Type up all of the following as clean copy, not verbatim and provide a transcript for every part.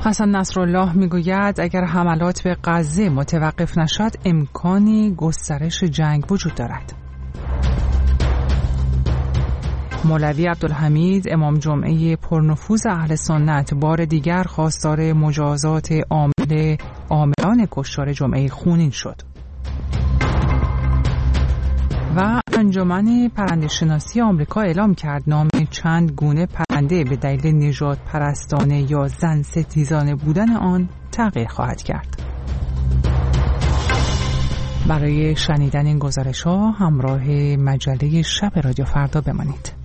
حسن نصرالله میگوید اگر حملات به غزه متوقف نشد امکانی گسترش جنگ وجود دارد. مولوی عبدالحمید امام جمعه پرنفوذ اهل سنت بار دیگر خواستار مجازات عاملان کشتار جمعه خونین شد. و انجمن پرنده‌شناسی آمریکا اعلام کرد نام چند گونه پرنده به دلیل نژاد پرستانه یا زن ستیزانه بودن آن تغییر خواهد کرد. برای شنیدن این گزارش‌ها همراه مجله شب رادیو فردا بمانید.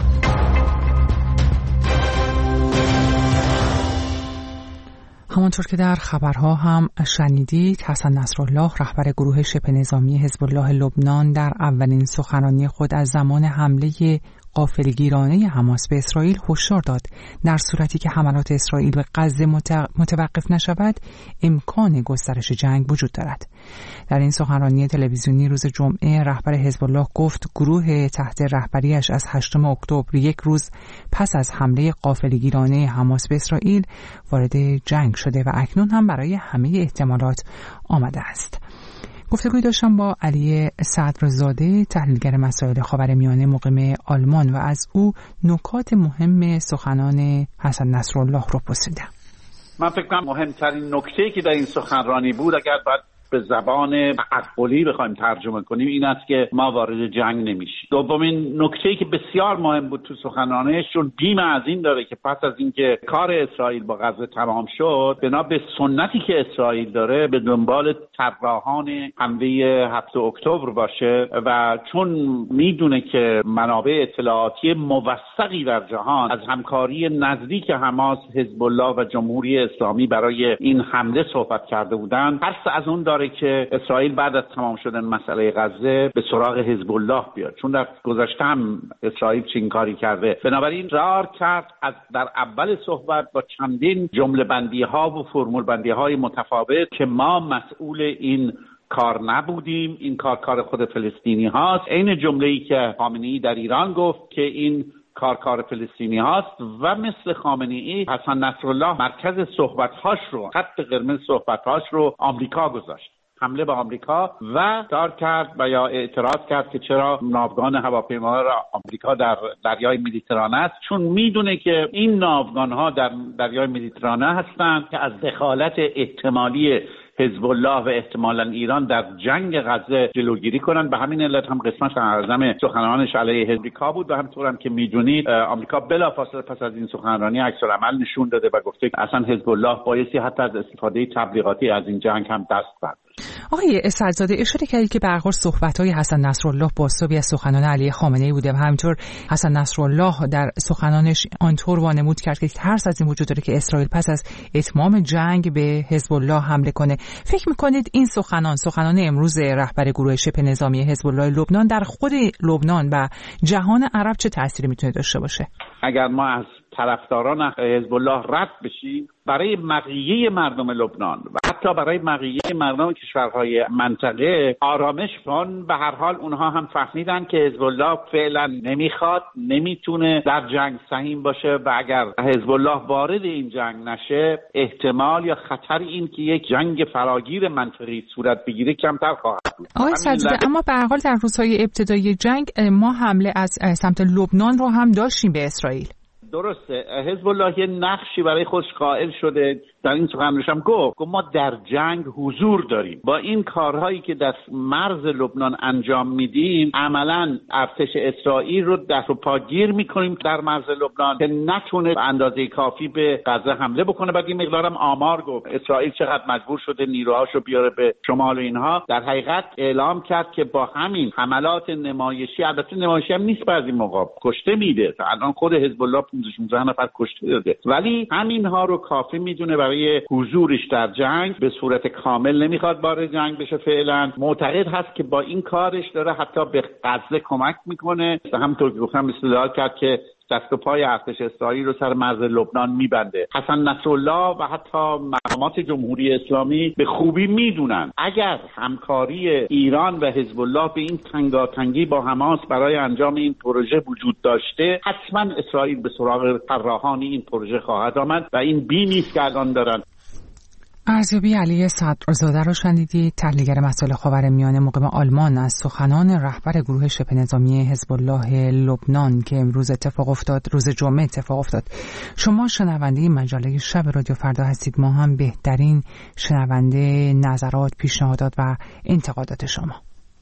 همانطور که در خبرها هم شنیدید، حسن نصرالله رهبر گروه شبه نظامی حزب الله لبنان در اولین سخنرانی خود از زمان حمله غافلگیرانه حماس به اسرائیل هشدار داد در صورتی که حملات اسرائیل به غزه متوقف نشود امکان گسترش جنگ وجود دارد. در این سخنرانی تلویزیونی روز جمعه رهبر حزب الله گفت گروه تحت رهبریش از 8 اکتبر یک روز پس از حمله غافلگیرانه حماس به اسرائیل وارد جنگ شده و اکنون هم برای همه احتمالات آماده است. گفتگوی داشتم با علی صدرزاده تحلیلگر مسائل خاورمیانه مقیم آلمان و از او نکات مهم سخنان حسن نصرالله رو پرسیدم. من فکر کنم مهمترین نکته‌ای که در این سخنرانی بود، اگر باید به زبان تعقلی بخوایم ترجمه کنیم، این است که ما وارد جنگ نمیشیم. دومین نکته‌ای که بسیار مهم بود تو سخنرانیش، چون بیم از این داره که پس از اینکه کار اسرائیل با غزه تمام شد، بنا به سنتی که اسرائیل داره به دنبال طراحان حمله 7 اکتبر باشه و چون میدونه که منابع اطلاعاتی موثقی در جهان از همکاری نزدیک حماس، حزب الله و جمهوری اسلامی برای این حمله صحبت کرده بودن، ترس از اون داره که اسرائیل بعد از تمام شدن مسئله غزه به سراغ حزب الله بیاد، چون در گذشته هم اسرائیل چنین کاری کرده. بنابراین رار کرد از در اول صحبت با چندین جمله بندی ها و فرمول بندی های متفاوت که ما مسئول این کار نبودیم، این کار خود فلسطینی هاست. این جمله‌ای که خامنه‌ای در ایران گفت که این کار فلسطینی هاست و مثل خامنه‌ای حسن نصرالله مرکز صحبت‌هاش رو، خط قرمز صحبت‌هاش رو آمریکا گذاشت، حمله به آمریکا، و کار کرد و یا اعتراض کرد که چرا ناوگان هواپیما را آمریکا در دریای مدیترانه است، چون میدونه که این ناوگان‌ها در دریای مدیترانه هستند که از دخالت احتمالی حزب الله و احتمالاً ایران در جنگ غزه جلوگیری کنند. به همین علت هم قسمت اعظم سخنرانش علیه آمریکا بود و همونطور هم که میدونید آمریکا بلافاصله پس از این سخنرانی عکس‌العمل نشون داده و گفته اصلا حزب الله بایستی حتی از استفاده تبلیغاتی از این جنگ هم دست برداره. آقای اسدزاده، اشاره کردید که به هر حال صحبت‌های حسن نصرالله بازتابی از سخنان علی خامنه‌ای بوده و همینطور حسن نصرالله در سخنانش آنطور وانمود کرد که ترس از این وجود داره که اسرائیل پس از اتمام جنگ به حزب الله حمله کنه. فکر می‌کنید این سخنان امروز رهبر گروه شبه نظامی حزب الله لبنان در خود لبنان و جهان عرب چه تأثیری میتونه داشته باشه؟ اگر ما از طرفداران حزب الله رد بشیم، برای بقیه مردم لبنان و حتی برای بقیه مردم کشورهای منطقه آرامش کن. به هر حال اونها هم فهمیدن که حزب الله فعلا نمیخواد، نمیتونه در جنگ سهیم باشه و اگر حزب الله وارد این جنگ نشه، احتمال یا خطر این که یک جنگ فراگیر منطقی صورت بگیره کمتر خواهد بود. آقای صدزاده، اما به هر حال در روزهای ابتدایی جنگ ما حمله از سمت لبنان رو هم داشتیم به اسرائیل. درسته، حزب الله یه نقشی برای خودش قائل شده، در این سخنرانیش هم گفت ما در جنگ حضور داریم. با این کارهایی که در مرز لبنان انجام میدیم، عملاً ارتش اسرائیل رو دست و پاگیر میکنیم در مرز لبنان که نتونه به اندازه کافی به غزه حمله بکنه. بعد این مقدارم آمار گفت اسرائیل چقدر مجبور شده نیروهاشو بیاره به شمال و اینها. در حقیقت اعلام کرد که با همین حملات نمایشی، البته نمایشی هم نیست، بعضی موقع کشته میده، الان خود حزب الله 15 نفر کشته داده، ولی همینها رو کافی میدونه برای حضورش در جنگ. به صورت کامل نمیخواد وارد جنگ بشه فعلا. معتقد هست که با این کارش داره حتی به غزه کمک میکنه. همونطور که گفتم استدلال کرد که دست و پای ارتش اسرائیل رو سر مرز لبنان میبنده. حسن نصرالله و حتی مقامات جمهوری اسلامی به خوبی میدونن اگر همکاری ایران و حزب الله به این تنگاتنگی با حماس برای انجام این پروژه وجود داشته، حتما اسرائیل به سراغ طراحان این پروژه خواهد آمد و این بینی است که الان دارن. ارزیابی علی صدرزاده رو شنیدید، تحلیلگر مسائل خاورمیانه مقیم آلمان، از سخنان رهبر گروه شبه نظامی حزب الله لبنان که امروز روز جمعه اتفاق افتاد. شما شنونده مجله شب رادیو فردا هستید. ما هم بهترین شنونده نظرات، پیشنهادات و انتقادات شما.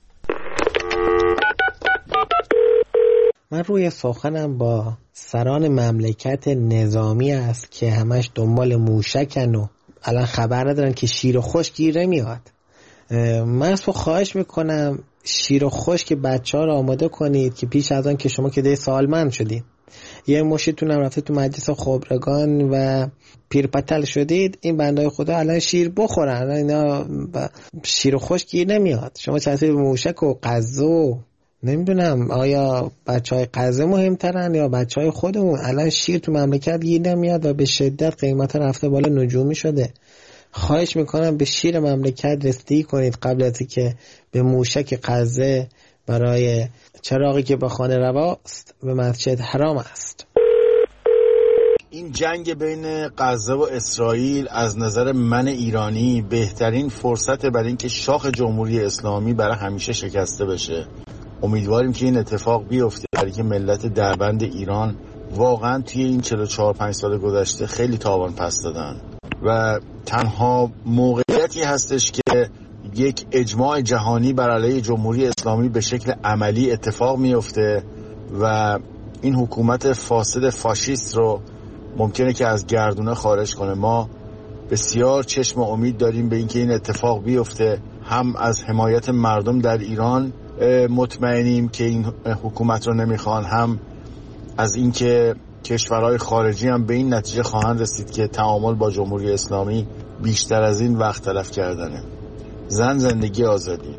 من روی سخنم با سران مملکت نظامی است که همش دنبال موشکن و الان خبر ندارن که شیر و خشک گیر نمیاد. من از تو خواهش میکنم شیر و خشک بچه ها رو آماده کنید که پیش از آن که شما که سالمند شدید، یه مشتتون هم رفته تو مجلس خبرگان و پیرپتل شدید، این بندای خدا الان شیر بخورن، اینا شیر و خشک گیر نمیاد. شما چطوری موشک و قزو نمیدونم آیا بچهای قزه مهمترن یا بچهای خودمون؟ الان شیر تو مملکت گیر نمیاد و به شدت قیمت رفته بالا، نجومی شده. خواهش میکنم به شیر مملکت رسیدگی کنید قبل از اینکه به موشک قزه برای چراغی که به خانه رواست به مسجد حرام است. این جنگ بین غزه و اسرائیل از نظر من ایرانی بهترین فرصت برای اینکه شاخ جمهوری اسلامی برای همیشه شکسته بشه. امیدواریم که این اتفاق بیفته، برای که ملت دربند ایران واقعا توی این 44-5 سال گذشته خیلی تاوان پس دادن و تنها موقعیتی هستش که یک اجماع جهانی بر علیه جمهوری اسلامی به شکل عملی اتفاق میفته و این حکومت فاسد فاشیست رو ممکنه که از گردونه خارج کنه. ما بسیار چشم امید داریم به اینکه این اتفاق بیفته. هم از حمایت مردم در ایران مطمئنیم که این حکومت رو نمیخوان، هم از اینکه کشورهای خارجی هم به این نتیجه خواهند رسید که تعامل با جمهوری اسلامی بیشتر از این وقت تلف کردنه. زن، زندگی، آزادی.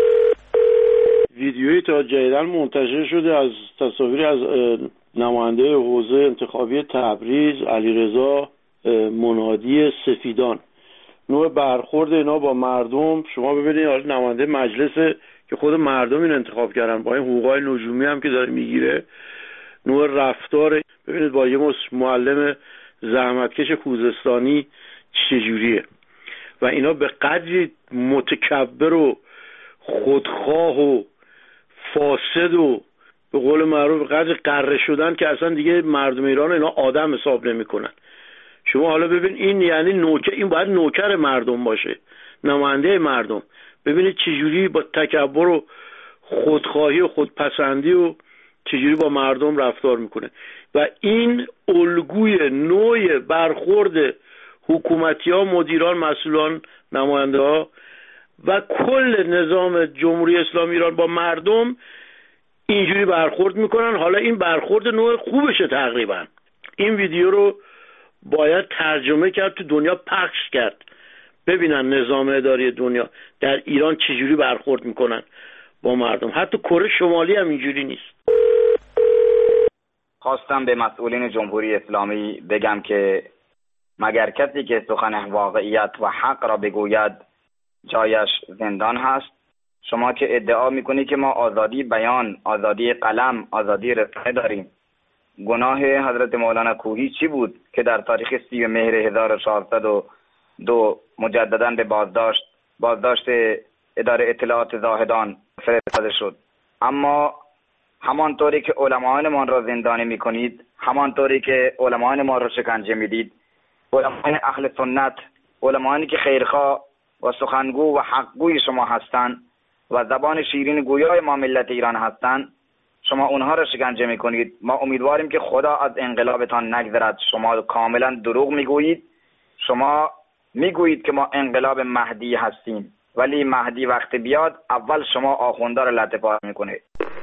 ویدیویی تا جدیداً منتشر شده از تصاویری از نماینده حوزه انتخابی تبریز علیرضا منادی سفیدان، نوع برخورد اینا با مردم. شما ببینید حالا نماینده مجلس که خود مردم این انتخاب کردن، با این حقوقای نجومی هم که داره میگیره، نوع رفتار ببینید با یه معلم زحمتکش خوزستانی چجوریه و اینا به قدری متکبر و خودخواه و فاسد و به قول معروف به قدری قره شدن که اصلا دیگه مردم ایران اینا آدم حساب نمیکنن. شما حالا ببین این یعنی نوکر، این باید نوکر مردم باشه، نماینده مردم. ببینید چجوری با تکبر و خودخواهی و خودپسندی و چجوری با مردم رفتار میکنه و این الگوی نوع برخورد حکومتی ها، مدیران، مسئولان، نماینده ها و کل نظام جمهوری اسلامی ایران با مردم اینجوری برخورد میکنن. حالا این برخورد نوع خوبشه. تقریبا این ویدیو رو باید ترجمه کرد، تو دنیا پخش کرد، ببینن نظام اداری دنیا در ایران چجوری برخورد میکنن با مردم. حتی کره شمالی هم اینجوری نیست. خواستم به مسئولین جمهوری اسلامی بگم که مگر کسی که سخن واقعیت و حق را بگوید جایش زندان هست. شما که ادعا میکنی که ما آزادی بیان، آزادی قلم، آزادی رسانه داریم، گناه حضرت مولانا کوهی چی بود که در تاریخ 30 مهر 1402 مجدداً به بازداشت اداره اطلاعات زاهدان فرستاده شد؟ اما همانطوری که علماءان ما را زندانی میکنید، همانطوری که علماءان ما را شکنجه میدید، علماء اهل سنت، علماءانی که خیرخواه و سخنگو و حقگوی شما هستند و زبان شیرین گویای ما ملت ایران هستند، شما اونها را شکنجه میکنید. ما امیدواریم که خدا از انقلابتان نگذرد. شما کاملا دروغ میگویید. شما میگویید که ما انقلاب مهدی هستیم، ولی مهدی وقت بیاد اول شما آخونده را لطه پار میکنید.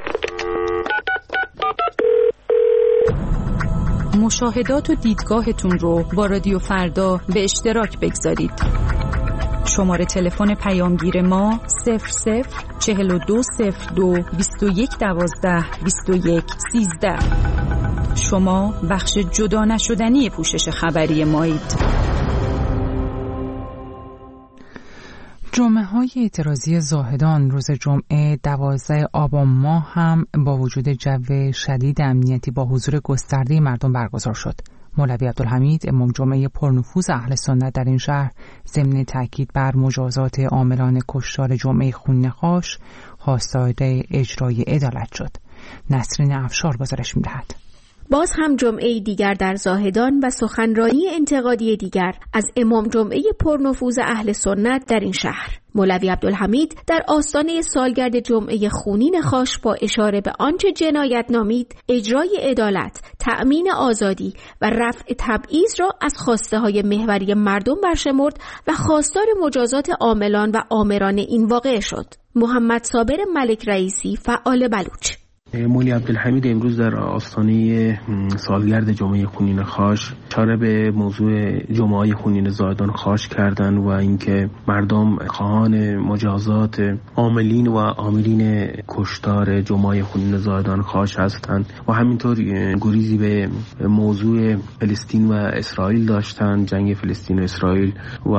مشاهدات و دیدگاهتون رو با رادیو فردا به اشتراک بگذارید. شماره تلفن پیامگیر ما 00420221122113. شما بخش جدا نشدنی پوشش خبری مایید. جمعه‌های اعتراضی زاهدان روز جمعه 12 آبان ماه هم با وجود جو شدید امنیتی با حضور گسترده مردم برگزار شد. مولوی عبدالحمید امام جمعه پرنفوذ اهل سنت در این شهر ضمن تاکید بر مجازات عاملان کشتار جمعه خون خاش خواستار اجرای عدالت شد. نسرین افشار گزارش می‌دهد. باز هم جمعه دیگر در زاهدان و سخنرانی انتقادی دیگر از امام جمعه پرنفوذ اهل سنت در این شهر. مولوی عبدالحمید در آستانه سالگرد جمعه خونین خاش با اشاره به آنچه جنایت نامید اجرای عدالت، تأمین آزادی و رفع تبعیض را از خواسته های محوری مردم برشمرد و خواستار مجازات عاملان و آمران این واقعه شد. محمد صابر ملک رئیسی، فعال بلوچ. مولوی عبدالحمید امروز در آستانه سالگرد جمعه خونین خاش اشاره به موضوع جمعه خونین زاهدان خاش کردند و اینکه مردم خواهان مجازات عاملین و عاملین کشتار جمعه خونین زاهدان خاش هستند و همینطور گریزی به موضوع فلسطین و اسرائیل داشتند، جنگ فلسطین و اسرائیل، و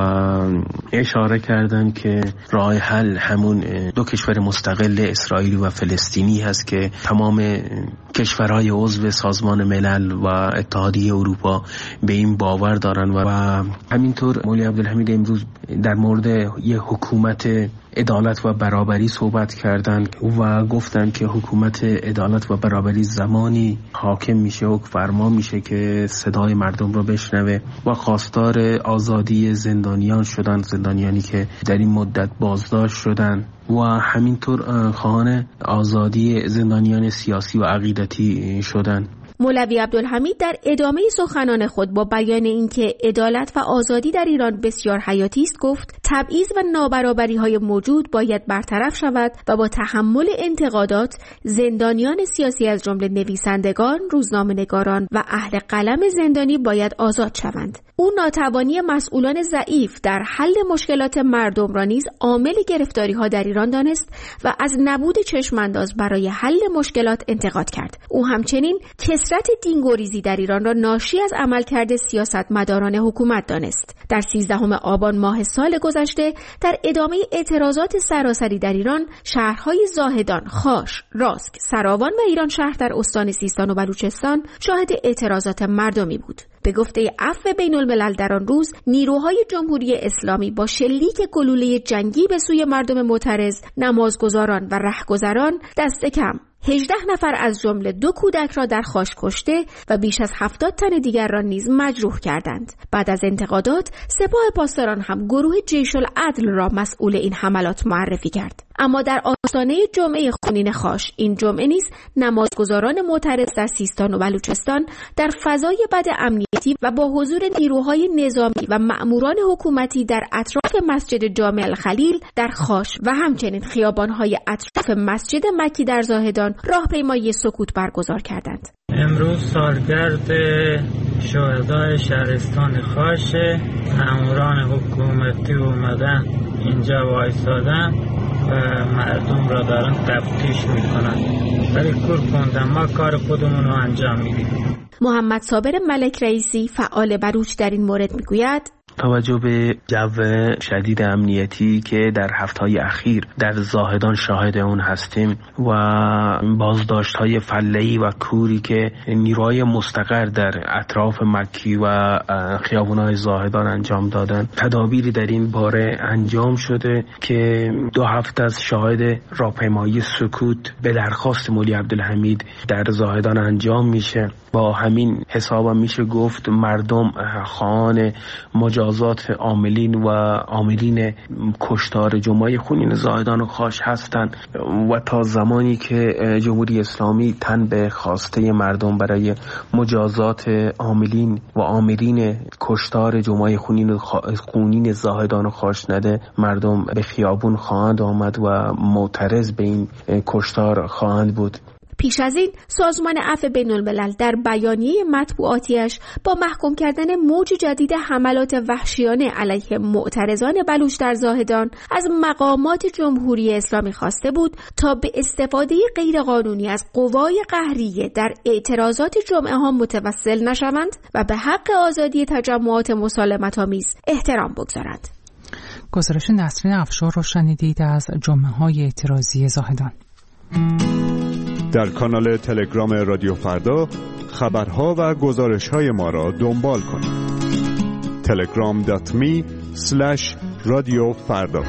اشاره کردند که راه حل همون دو کشور مستقل اسرائیلی و فلسطینی هست که تمام کشورهای عضو سازمان ملل و اتحادیه اروپا به این باور دارن و همینطور مولوی عبدالحمید امروز در مورد یه حکومت عدالت و برابری صحبت کردند و گفتند که حکومت عدالت و برابری زمانی حاکم میشه و فرما میشه که صدای مردم رو بشنوه و خواستار آزادی زندانیان شدن، زندانیانی که در این مدت بازداشت شدن و همینطور خواهان آزادی زندانیان سیاسی و عقیدتی شدن. مولوی عبدالحمید در ادامه سخنان خود با بیان اینکه عدالت و آزادی در ایران بسیار حیاتی است گفت تبعیض و نابرابری‌های موجود باید برطرف شود و با تحمل انتقادات زندانیان سیاسی از جمله نویسندگان، روزنامه‌نگاران و اهل قلم زندانی باید آزاد شوند. او ناتوانی مسئولان ضعیف در حل مشکلات مردم را نیز عامل گرفتاری‌ها در ایران دانست و از نبود چشم‌انداز برای حل مشکلات انتقاد کرد. او همچنین کثرت دینگریزی در ایران را ناشی از عملکرد سیاستمداران حکومت دانست. در 13 آبان ماه سال گذشته در ادامه اعتراضات سراسری در ایران، شهرهای زاهدان، خاش، راسک، سراوان و ایران شهر در استان سیستان و بلوچستان شاهد اعتراضات مردمی بود. به گفته عفو بین الملل در آن روز، نیروهای جمهوری اسلامی با شلیک گلوله جنگی به سوی مردم معترض، نمازگزاران و رهگذران دست کم 18 نفر از جمله 2 کودک را در خاش کشته و بیش از 70 تن دیگر را نیز مجروح کردند. بعد از انتقادات، سپاه پاسداران هم گروه جیش العدل را مسئول این حملات معرفی کرد. اما در آستانه جمعه خونین خاش این جمعه نیز نمازگزاران معترض در سیستان و بلوچستان در فضای بد امنیتی و با حضور نیروهای نظامی و مأموران حکومتی در اطراف مسجد جامع الخلیل در خاش و همچنین خیابان‌های اطراف مسجد مکی در زاهدان راهپیمایی سکوت برگزار کردند. امروز سالگرد شهدای شهرستان خاش، مأموران حکومتی اومدن اینجا وایسادن و مردم را دارن تفتیش میکنن، ولی کور خوندن، ما کار خودمون رو انجام میدیم. محمد صابر ملک رئیسی، فعال بلوچ، در این مورد میگوید توجه به جو شدید امنیتی که در هفته‌های اخیر در زاهدان شاهد اون هستیم و بازداشت‌های فله‌ای و کوری که نیروهای مستقر در اطراف مکی و خیابان‌های زاهدان انجام دادن، تدابیری در این باره انجام شده که 2 هفته از شاهد راهپیمایی سکوت به درخواست مولوی عبدالحمید در زاهدان انجام میشه. با همین حساب میشه گفت مردم خواهان مجازات عاملین و عاملین کشتار جمعه خونین زاهدان و خاش هستند و تا زمانی که جمهوری اسلامی تن به خواسته مردم برای مجازات عاملین و عاملین کشتار جمعه خونین زاهدان و خاش نده، مردم به خیابون خواهند آمد و معترض به این کشتار خواهند بود. پیش از این سازمان عفو بین‌الملل در بیانیه مطبوعاتیش با محکوم کردن موج جدید حملات وحشیانه علیه معترضان بلوچ در زاهدان از مقامات جمهوری اسلامی خواسته بود تا به استفاده غیرقانونی از قوای قهریه در اعتراضات جمعه ها متوسل نشوند و به حق آزادی تجمعات مسالمت‌آمیز احترام بگذارند. گزارش نسرین افشار رو شنیدید از جمعه‌های اعتراضی زاهدان. در کانال تلگرام رادیو فردا خبرها و گزارش‌های ما را دنبال کنید. telegram.me/radiofarda.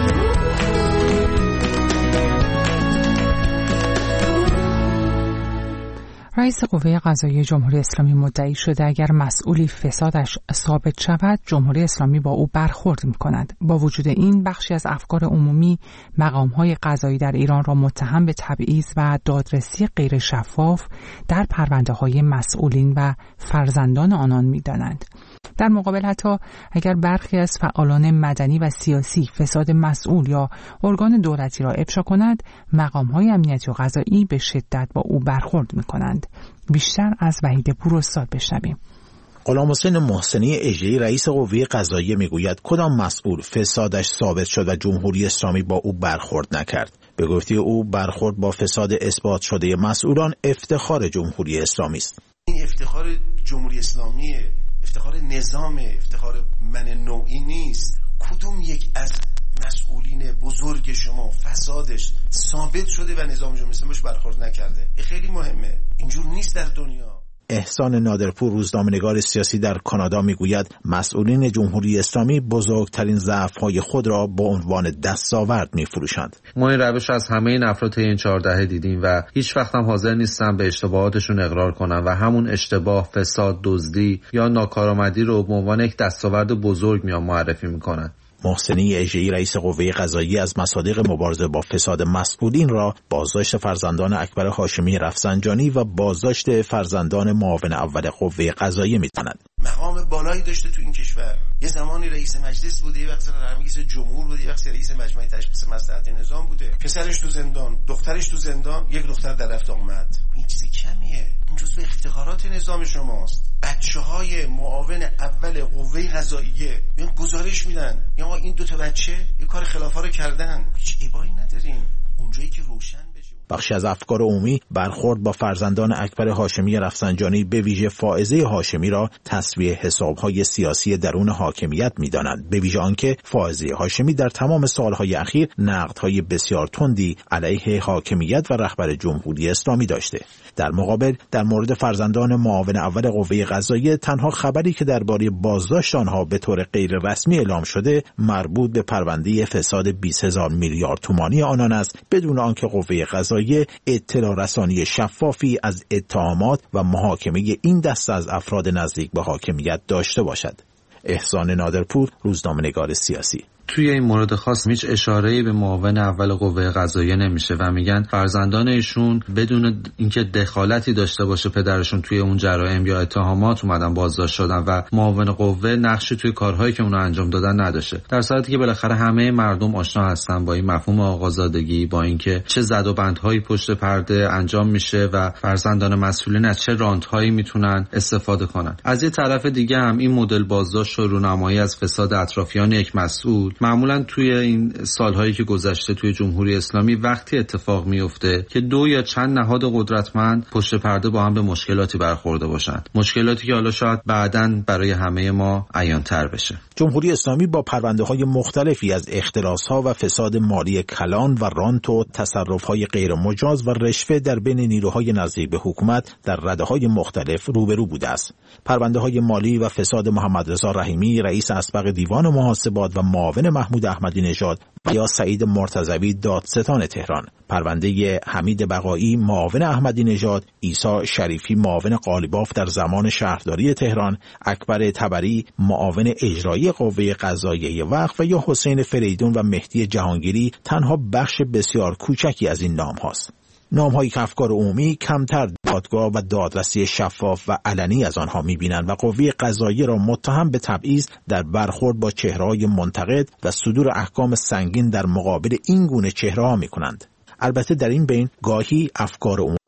رئیس قوه قضاییه جمهوری اسلامی مدعی شده اگر مسئولی فسادش ثابت شود جمهوری اسلامی با او برخورد می‌کند. با وجود این بخشی از افکار عمومی مقام‌های قضایی در ایران را متهم به تبعیض و دادرسی غیر شفاف در پرونده‌های مسئولین و فرزندان آنان می‌دانند. در مقابل حتی اگر برخی از فعالان مدنی و سیاسی فساد مسئول یا ارگان دولتی را افشا کند، مقام‌های امنیتی و قضایی به شدت با او برخورد می‌کنند. بیشتر از وحید پور استاد بشنویم. غلامحسین محسنی اژه‌ای رئیس قوه قضاییه میگوید کدام مسئول فسادش ثابت شد و جمهوری اسلامی با او برخورد نکرد. به گفته او برخورد با فساد اثبات شده مسئولان افتخار جمهوری اسلامی است. این افتخار جمهوری اسلامیه، افتخار نظام، افتخار من نوعی نیست. کدوم یک از مسئولین بزرگ شما فسادش ثابت شده و نظام جمهوری اسلامی برخورد نکرده؟ خیلی مهمه. اینجور نیست در دنیا. احسان نادرپور روزنامه‌نگار سیاسی در کانادا میگوید مسئولین جمهوری اسلامی بزرگترین ضعف‌های خود را با عنوان دستاورد می‌فروشند. ما این روش از همه این افراد طی این 14 دیدیم و هیچ وقت هم حاضر نیستن به اشتباهاتشون اقرار کنن و همون اشتباه، فساد، دزدی یا ناکارآمدی رو به عنوان یک دستاورد بزرگ میان معرفی میکنن. محسنی اژه‌ای رئیس قوه قضاییه از مصادیق مبارزه با فساد مسئولین را بازداشت فرزندان اکبر هاشمی رفسنجانی و بازداشت فرزندان معاون اول قوه قضاییه می‌داند. مقام بالایی داشته تو این کشور. یه زمانی رئیس مجلس بوده، یه وقت رئیس جمهور بوده، یه وقت رئیس مجمع تشخیص مصلحت نظام بوده. پسرش تو زندان، دخترش تو زندان، یک دختر در رفت آمد. این چیز کمیه. این جزو افتخارات نظام شماست. بچه‌های معاون اول قوه قضاییه میان گزارش میدن، یا این دو تا بچه یه کار خلافا رو کردن. هیچ ایبایی نداریم. اونجایی که روشن بخشی از افکار عمومی برخورد با فرزندان اکبر هاشمی رفسنجانی به ویژه فائزه هاشمی را تسویه حساب‌های سیاسی درون حاکمیت می‌دانند، به ویژه آنکه فائزه هاشمی در تمام سال‌های اخیر نقدهای بسیار تندی علیه حاکمیت و رهبر جمهوری اسلامی داشته. در مقابل در مورد فرزندان معاون اول قوه قضاییه تنها خبری که درباره بازداشت آنها به طور غیر رسمی اعلام شده مربوط به پرونده فساد 20,000 میلیارد تومانی آنان است، بدون آنکه قوه قضاییه اطلاع رسانی شفافی از اتهامات و محاکمه این دسته از افراد نزدیک به حاکمیت داشته باشد. احسان نادرپور روزنامه‌نگار سیاسی. توی این مورد خاص هیچ اشاره‌ای به معاون اول قوه قضاییه نمیشه و میگن فرزندان ایشون بدون اینکه دخالتی داشته باشه پدرشون توی اون جرایم یا اتهامات اومدن بازداشت شدن و معاون قوه نقشی توی کارهایی که اونا انجام دادن نداشته، در صورتی که بالاخره همه مردم آشنا هستن با این مفهوم آقازادگی، با اینکه چه زد و بندهایی پشت پرده انجام میشه و فرزندان مسئولین از چه رانت‌هایی میتونن استفاده کنن. از یه طرف دیگه هم این مدل بازداشت و رونمایی از فساد اطرافیان یک مسئول معمولا توی این سالهایی که گذشته توی جمهوری اسلامی وقتی اتفاق میفته که دو یا چند نهاد قدرتمند پشت پرده با هم به مشکلاتی برخورده باشن، مشکلاتی که حالا شاید بعداً برای همه ما عیان‌تر بشه. جمهوری اسلامی با پرونده‌های مختلفی از اختلاس‌ها و فساد مالی کلان و رانت و تصرف‌های غیر مجاز و رشوه در بین نیروهای نزدیک به حکومت در رده‌های مختلف روبرو بوده است. پرونده‌های مالی و فساد محمد رضا رحیمی رئیس اسبق دیوان محاسبات و معاون محمود احمدی نژاد یا سعید مرتضوی دادستان تهران، پرونده حمید بقایی معاون احمدی نژاد، عیسی شریفی معاون قالیباف در زمان شهرداری تهران، اکبر طبری معاون اجرایی قوه قضاییه وقف و یا حسین فریدون و مهدی جهانگیری تنها بخش بسیار کوچکی از این نام هاست. نام‌هایی که افکار عمومی کمتر دادگاه و دادرسی شفاف و علنی از آنها می‌بینند و قوه قضاییه را متهم به تبعیض در برخورد با چهره‌های منتقد و صدور احکام سنگین در مقابل این گونه چهره‌ها می‌کنند. البته در این بین گاهی افکار عمومی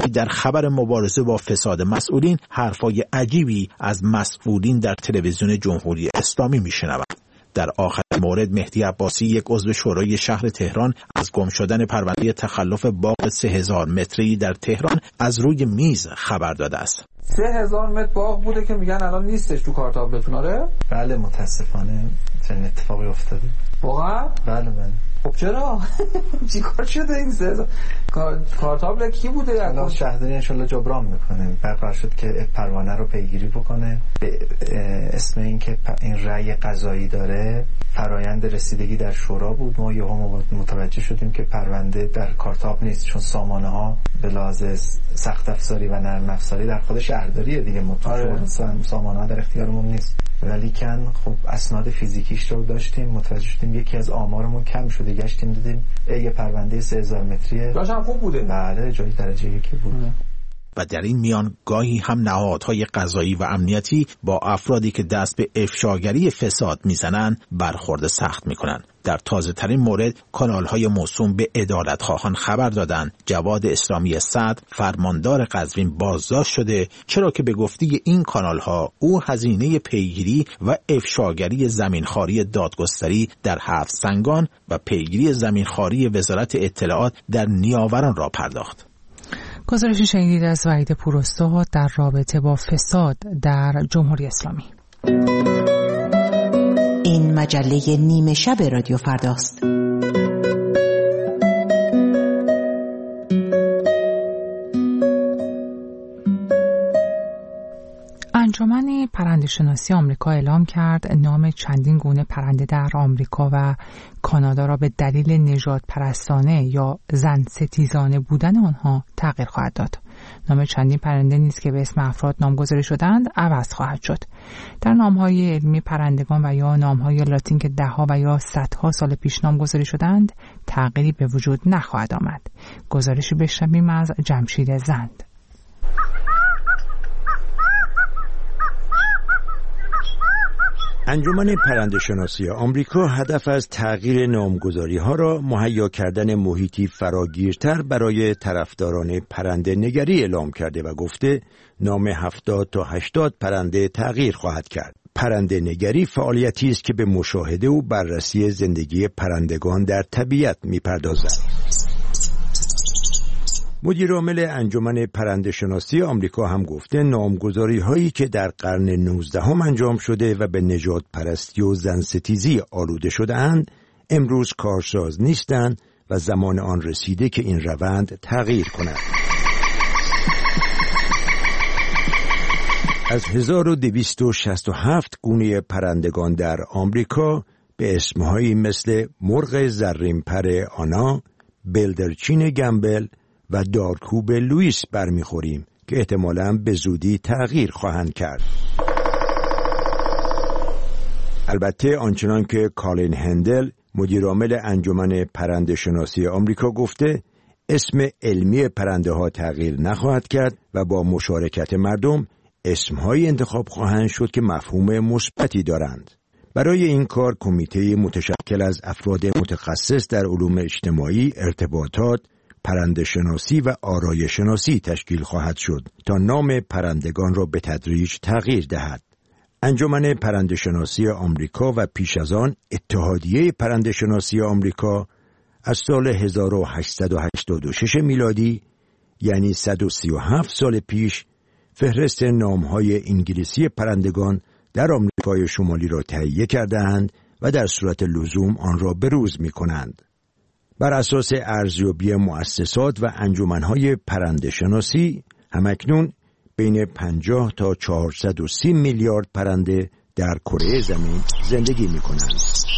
وقتی در خبر مبارزه با فساد مسئولین حرفای عجیبی از مسئولین در تلویزیون جمهوری اسلامی میشنوند. در آخر مورد مهدی عباسی، یک عضو شورای شهر تهران، از گم شدن پرونده تخلف باغ 3000 متری در تهران از روی میز خبر داده است. 3000 متر باغ بوده که میگن الان نیستش تو کارتابلتون. آره؟ بله متاسفانه چنین اتفاقی افتاده. واقعا؟ بله. خب چرا؟ چیکار شده این 3000 کارتابل کی بوده؟ الان شهرداری ان شاءالله جبران میکنه. قرار شد که پروانه رو پیگیری بکنه به اسم اینکه این رأی قضایی داره. فرایند رسیدگی در شورا بود. ما یهو متوجه شدیم که پرونده در کارتابل نیست، چون سامانه ها به لحاظ سخت افزاری و نرم افزاری در خود شهرداریه دیگه. سامانه ها در اختیارمون نیست. ولیکن خب اسناد فیزیکیش رو داشتیم، متوجه شدیم یکی از آمارمون کم شده، گشتیم دیدیم یه پرونده 3000 متریه. جاش هم خوب بوده. بله جای درجه یکی بود. و در این میان گاهی هم نهادهای قضایی و امنیتی با افرادی که دست به افشاگری فساد میزنن برخورد سخت میکنن. در تازه ترین مورد کانال‌های موسوم به عدالت‌خواهان خبر دادند جواد اسلامی سعد، فرماندار قزوین، بازداشت شده، چرا که به گفته این کانال‌ها او هزینه پیگیری و افشاگری زمینخواری دادگستری در 7 سنگان و پیگیری زمینخواری وزارت اطلاعات در نیاوران را پرداخت. گزارشی شنیدید از وحید پوراستاد در رابطه با فساد در جمهوری اسلامی. این مجله نیمه شب رادیو فرداست. انجمن پرنده‌شناسی آمریکا اعلام کرد نام چندین گونه پرنده در آمریکا و کانادا را به دلیل نژاد پرستانه یا زن ستیزانه بودن آنها تغییر خواهد داد. نام چندین پرنده نیز که به اسم افراد نامگذاری شدند عوض خواهد شد. در نام‌های علمی پرندگان و یا نام‌های لاتین که ده‌ها و یا صدها سال پیش نامگذاری شدند تغییری به وجود نخواهد آمد. گزارشی بشنویم از جمشید زند. انجمن پرنده‌شناسی آمریکا هدف از تغییر نامگذاری‌ها را مهیا کردن محیطی فراگیرتر برای طرفداران پرنده نگری اعلام کرده و گفته نام 70 تا 80 پرنده تغییر خواهد کرد. پرنده نگری فعالیتی است که به مشاهده و بررسی زندگی پرندگان در طبیعت می‌پردازد. مدیر عامل انجمن پرنده‌شناسی آمریکا هم گفته نامگذاری هایی که در قرن 19 انجام شده و به نژاد پرستی و زنستیزی آلوده شده اند امروز کارساز نیستند و زمان آن رسیده که این روند تغییر کند. از 1267 گونه پرندگان در آمریکا به اسمهایی مثل مرغ زرین‌پر آنا، بلدرچین گمبل و دارکوب لوئیس برمیخوریم که احتمالاً به زودی تغییر خواهند کرد. البته آنچنان که کالین هندل مدیرعامل انجمن پرنده‌شناسی آمریکا گفته اسم علمی پرنده ها تغییر نخواهد کرد و با مشارکت مردم اسمهایی انتخاب خواهند شد که مفهوم مثبتی دارند. برای این کار کمیته متشکل از افراد متخصص در علوم اجتماعی، ارتباطات، پرنده‌شناسی و آرایش‌شناسی تشکیل خواهد شد تا نام پرندگان را به تدریج تغییر دهد. انجمن پرنده‌شناسی آمریکا و پیش از آن اتحادیه پرنده‌شناسی آمریکا از سال 1886 میلادی یعنی 137 سال پیش فهرست نام‌های انگلیسی پرندگان در آمریکای شمالی را تهیه کرده‌اند و در صورت لزوم آن را بروز می‌کنند. بر اساس ارزیابی مؤسسات و انجمن‌های پرنده‌شناسی همکنون بین 50 تا 430 میلیارد پرنده در کره زمین زندگی می‌کنند.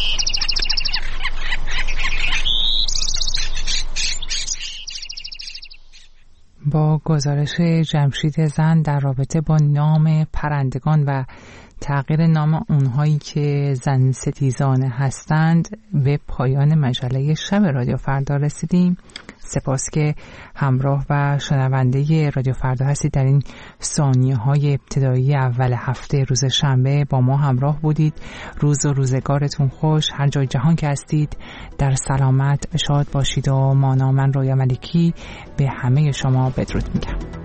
با گزارش جمشید زند در رابطه با نام پرندگان و تغییر نام اونهایی که زن ستیزانه هستند به پایان مجله شب رادیو فردا رسیدیم. سپاس که همراه و شنونده رادیو فردا هستید. در این ثانیه‌های ابتدایی اول هفته روز شنبه با ما همراه بودید. روز و روزگارتون خوش. هر جای جهان که هستید در سلامت شاد باشید و مانا. من رویا ملکی به همه شما بدرود میگم.